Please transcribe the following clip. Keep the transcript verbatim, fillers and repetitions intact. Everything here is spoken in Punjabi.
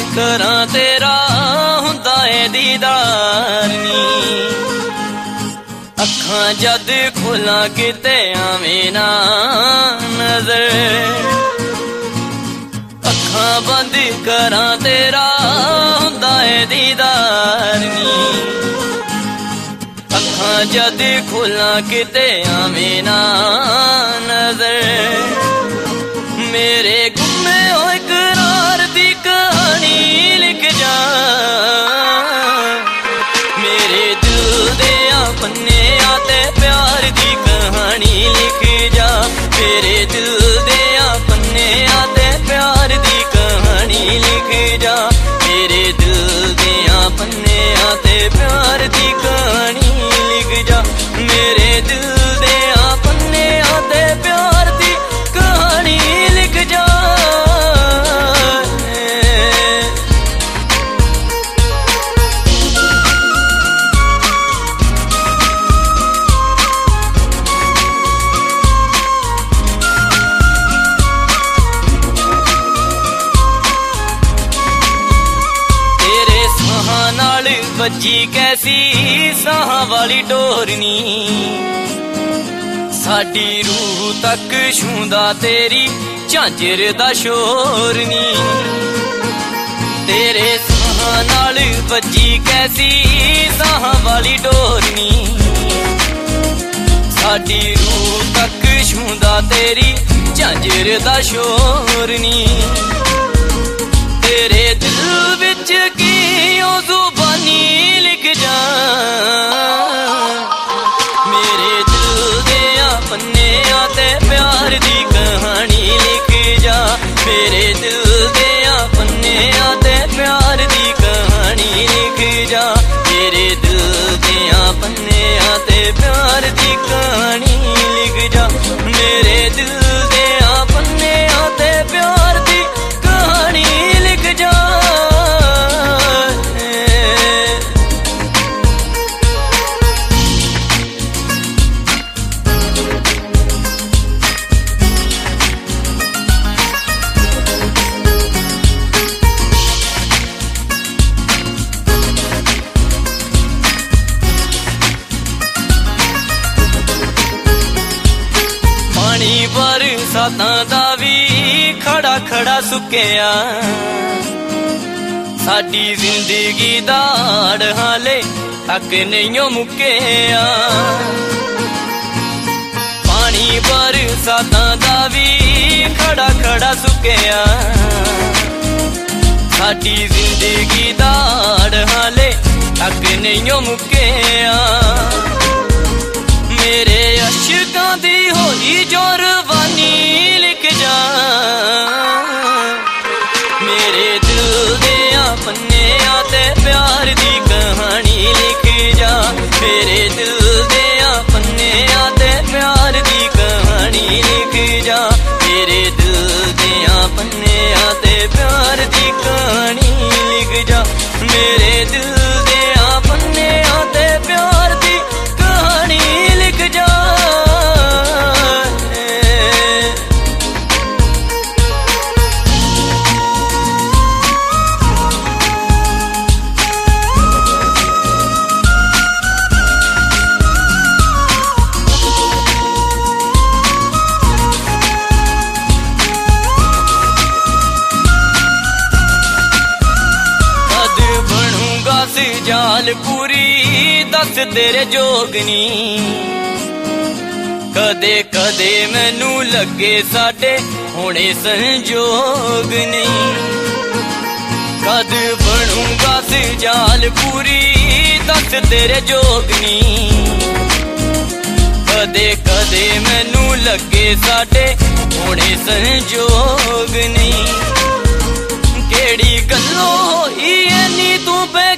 ਕਰਾਂ ਤੇਰਾ ਹੁੰਦਾ ਏ ਦੀਦਾਰ ਨੀ। ਅੱਖਾਂ ਜਦ ਖੋਲਾਂ ਕਿਤੇ ਆਵੇਂ ਨਾ ਨਜ਼ਰ, ਅੱਖਾਂ ਬੰਦ ਕਰਾਂ ਤੇਰਾ ਹੁੰਦਾ ਏ ਦੀਦਾਰ ਨੀ। ਅੱਖਾਂ ਜਦ ਖੋਲਾਂ ਕਿਤੇ ਆਵੇਂ ਨਾ ਨਜ਼ਰ, ਮੇਰੇ ਗੁੰਮੇ ਹੋਏ ਕਰਾਰ ਦੀ ਕਹਾਣੀ ਲਿਖ ਜਾ। ਮੇਰੇ ਦਿਲ ਦੇ ਪੰਨਿਆਂ ਤੇ ਪਿਆਰ ਦੀ ਕਹਾਣੀ ਲਿਖ ਜਾ। ਮੇਰੇ ਦਿਲ ਦੇ ਪੰਨਿਆਂ ਤੇ ਪਿਆਰ ਦੀ ਕਹਾਣੀ ਲਿਖ ਜਾ। ਮੇਰੇ ਦਿਲ ਦੇ ਪੰਨਿਆਂ ਤੇ ਪਿਆਰ ਦੀ ਕਹਾਣੀ ਲਿਖ ਜਾ। ਮੇਰੇ ਦਿਲ ਦੇ ਪੰਨਿਆਂ ਤੇ ਪਿਆਰ ਦੀ ਕਹਾਣੀ ਲਿਖ ਜਾ। ਨਾਲ ਵੱਜੀ ਕੈਸੀ ਸਾਹਾਂ ਵਾਲੀ ਡੋਰਨੀ, ਸਾਡੀ ਰੂਹ ਤੱਕ ਛੂੰਦਾ ਤੇਰੀ ਝਾਂਜਰ ਦਾ ਸ਼ੋਰ ਨੀ। ਤੇਰੇ ਸਾਹਾਂ ਨਾਲ ਵੱਜੀ ਕੈਸੀ ਸਾਹਾਂ ਵਾਲੀ ਡੋਰਨੀ, ਸਾਡੀ ਰੂਹ ਤੱਕ ਛੂੰਦਾ ਤੇਰੀ ਝਾਂਜਰ ਦਾ ਸ਼ੋਰ ਨੀ। ਤੇਰੇ ਦਿਲ ਵਿੱਚ ਕੀ ਉਹ ਜ਼ੁਬਾਨੀ ਲਿਖ ਜਾ। ਮੇਰੇ ਦਿਲ ਦੇ ਪੰਨਿਆਂ ਤੇ ਪਿਆਰ ਦੀ ਕਹਾਣੀ ਲਿਖ ਜਾ। ਮੇਰੇ ਦਿਲ ਦੇ ਪੰਨਿਆਂ ਤੇ ਪਿਆਰ ਦੀ ਕਹਾਣੀ ਲਿਖ ਜਾ। ਮੇਰੇ ਦਿਲ ਦੇ ਪੰਨਿਆਂ ਤੇ ਪਿਆਰ ਦੀ ਕਹਾਣੀ ਲਿਖ ਜਾ। ਮੇਰੇ ਦਿਲ ਦੇ ਪੰਨਿਆਂ ਤੇ ਪਿਆਰ ਦੀ ਕਹਾਣੀ ਲਿਖ ਜਾ। ਪਾਣੀ ਬਰਸਾਤਾਂ ਦਾ ਵੀ ਖੜਾ ਖੜਾ ਸੁੱਕਿਆ, ਸਾਡੀ ਜ਼ਿੰਦਗੀ ਦਾ ਹਾੜ ਹਾਲੇ ਤੱਕ ਨਹੀਂ ਮੁੱਕਿਆ। ਪਾਣੀ ਬਰਸਾਤਾਂ ਦਾ ਵੀ ਖੜਾ ਖੜਾ ਸੁੱਕਿਆ, ਸਾਡੀ ਜ਼ਿੰਦਗੀ ਦਾ ਹਾੜ ਹਾਲੇ ਤੱਕ ਨਹੀਂ ਮੁੱਕਿਆ। ਮੇਰੇ ਅਸ਼ਕਾਂ ਦੀ ਹੋਈ ਜੋ ਰਵਾਨੀ ਲਿਖ ਜਾ। ਮੇਰੇ ਦਿਲ ਦੇ ਪੰਨਿਆਂ ਤੇ ਪਿਆਰ ਦੀ ਕਹਾਣੀ ਲਿਖ ਜਾ। ਮੇਰੇ ਦਿਲ ਦੇ ਪੰਨਿਆਂ ਤੇ ਪਿਆਰ ਦੀ ਕਹਾਣੀ ਲਿਖ ਜਾ। ਮੇਰੇ ਦਿਲ ਦੇ ਪੰਨਿਆਂ ਤੇ ਪਿਆਰ ਦੀ ਕਹਾਣੀ ਲਿਖ ਜਾ। ਮੇਰੇ ਦਿਲ ਦੇ ਪੰਨਿਆਂ ਤੇ ਪਿਆਰ ਦੀ ਕਹਾਣੀ ਲਿਖ ਜਾ। ਜਾਲ ਪੂਰੀ ਦੱਸ ਤੇਰੇ ਜੋਗਨੀ, ਕਦੇ ਕਦੇ ਮੈਨੂੰ ਲੱਗੇ ਸਾਡੇ ਹੋਣੇ ਸੰਜੋਗ ਨਹੀਂ। ਕਦ ਬਣੂਗਾ ਜਾਲ ਪੂਰੀ ਦੱਸ ਤੇਰੇ ਜੋਗਨੀ, ਕਦੇ ਕਦੇ ਮੈਨੂੰ ਲੱਗੇ ਸਾਡੇ ਹੋਣੇ ਸੰਜੋਗ ਨਹੀਂ। ਕਿਹੜੀ ਗੱਲੋਂ ਹੋਈ ਐਨੀ ਤੂੰ